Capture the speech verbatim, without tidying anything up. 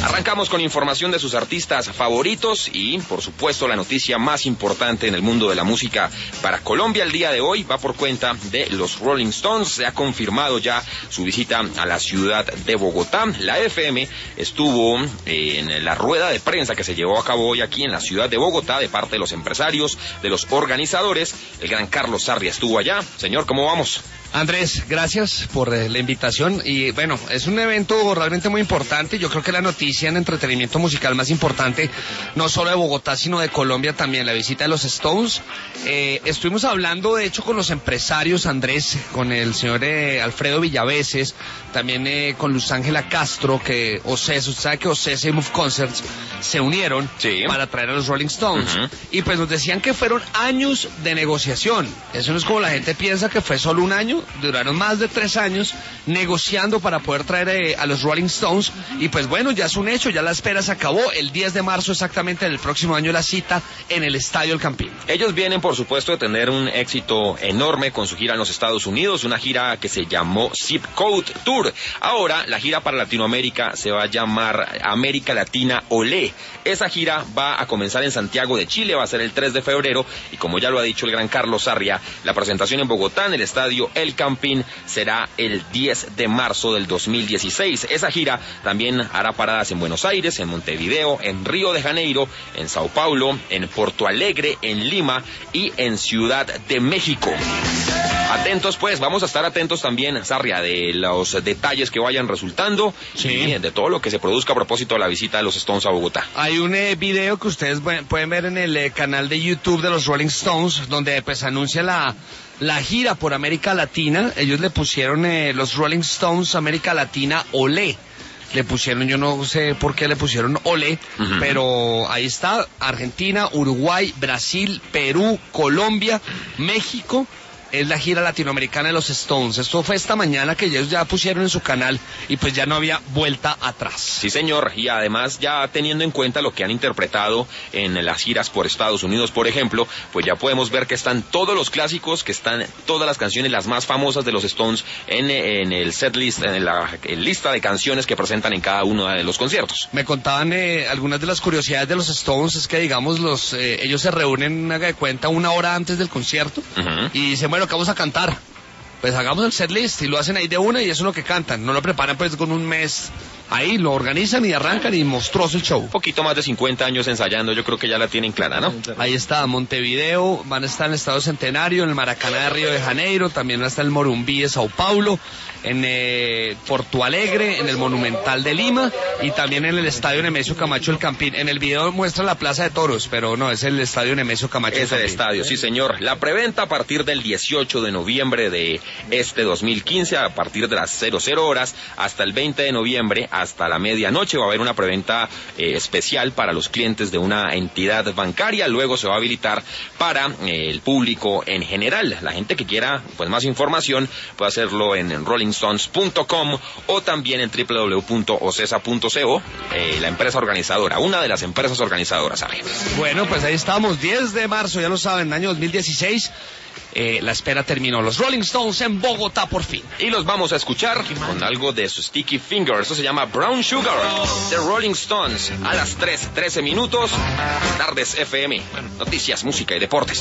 Arrancamos con información de sus artistas favoritos y, por supuesto, la noticia más importante en el mundo de la música para Colombia el día de hoy va por cuenta de los Rolling Stones. Se ha confirmado ya su visita a la ciudad de Bogotá. La F M estuvo en la rueda de prensa que se llevó a cabo hoy aquí en la ciudad de Bogotá de parte de los empresarios, de los organizadores. El gran Carlos Sarria estuvo allá. Señor, ¿cómo vamos? Andrés, gracias por eh, la invitación y bueno, es un evento realmente muy importante. Yo creo que la noticia en entretenimiento musical más importante, no solo de Bogotá, sino de Colombia también, la visita de los Stones. Eh, estuvimos hablando de hecho con los empresarios, Andrés, con el señor eh, Alfredo Villaveses, también eh, con Luz Ángela Castro, que Ocesa, usted sabe que Ocesa y Move Concerts se unieron sí. para traer a los Rolling Stones. Uh-huh. Y pues nos decían que fueron años de negociación. Eso no es como la gente piensa que fue solo un año. Duraron más de tres años negociando para poder traer eh, a los Rolling Stones y pues bueno, ya es un hecho, ya la espera se acabó. El diez de marzo exactamente del próximo año la cita en el Estadio El Campín. Ellos vienen por supuesto de tener un éxito enorme con su gira en los Estados Unidos, una gira que se llamó Zip Code Tour. Ahora la gira para Latinoamérica se va a llamar América Latina Olé. Esa gira va a comenzar en Santiago de Chile, va a ser el tres de febrero y como ya lo ha dicho el gran Carlos Sarria, la presentación en Bogotá en el Estadio El Campín será el diez de marzo del dos mil dieciséis. Esa gira también hará paradas en Buenos Aires, en Montevideo, en Río de Janeiro, en Sao Paulo, en Porto Alegre, en Lima y en Ciudad de México. Atentos pues, vamos a estar atentos también, Sarria, de los detalles que vayan resultando sí. y de todo lo que se produzca a propósito de la visita de los Stones a Bogotá. Hay un eh, video que ustedes pueden ver en el eh, canal de YouTube de los Rolling Stones, donde pues anuncia la... la gira por América Latina. Ellos le pusieron eh, los Rolling Stones América Latina Olé. Le pusieron, yo no sé por qué le pusieron Olé, uh-huh. pero ahí está, Argentina, Uruguay, Brasil, Perú, Colombia, México. Es la gira latinoamericana de los Stones. Esto fue esta mañana que ellos ya pusieron en su canal y pues ya no había vuelta atrás. Sí, señor, y además ya teniendo en cuenta lo que han interpretado en las giras por Estados Unidos, por ejemplo, pues ya podemos ver que están todos los clásicos, que están todas las canciones, las más famosas de los Stones en, en el setlist, en la en lista de canciones que presentan en cada uno de los conciertos. Me contaban eh, algunas de las curiosidades de los Stones, es que digamos los eh, ellos se reúnen, haga de cuenta, una hora antes del concierto uh-huh. y dicen, bueno, que vamos a cantar, pues hagamos el setlist y lo hacen ahí de una y eso es lo que cantan, no lo preparan pues con un mes, ahí lo organizan y arrancan y monstruoso el show. Un poquito más de cincuenta años ensayando, yo creo que ya la tienen clara, ¿no? Ahí está, Montevideo, van a estar en el Estadio Centenario, en el Maracaná de Río de Janeiro, también va a estar el Morumbí de Sao Paulo, en eh, Porto Alegre, en el Monumental de Lima y también en el Estadio Nemesio Camacho El Campín. En el video muestra la Plaza de Toros, pero no, es el Estadio Nemesio Camacho Es el estadio, sí señor. La preventa a partir del dieciocho de noviembre de este dos mil quince, a partir de las cero cero horas hasta el veinte de noviembre, hasta la medianoche va a haber una preventa eh, especial para los clientes de una entidad bancaria. Luego se va a habilitar para eh, el público en general. La gente que quiera pues más información puede hacerlo en rolling stones punto com o también en doble u doble u doble u punto ocesa punto co, eh, la empresa organizadora, una de las empresas organizadoras. Arriba. Bueno, pues ahí estamos, diez de marzo, ya lo saben, año dos mil dieciséis. Eh, la espera terminó. Los Rolling Stones en Bogotá por fin. Y los vamos a escuchar con algo de su Sticky Finger. Esto se llama Brown Sugar, The Rolling Stones, a las tres, trece minutos. Tardes F M, noticias, música y deportes.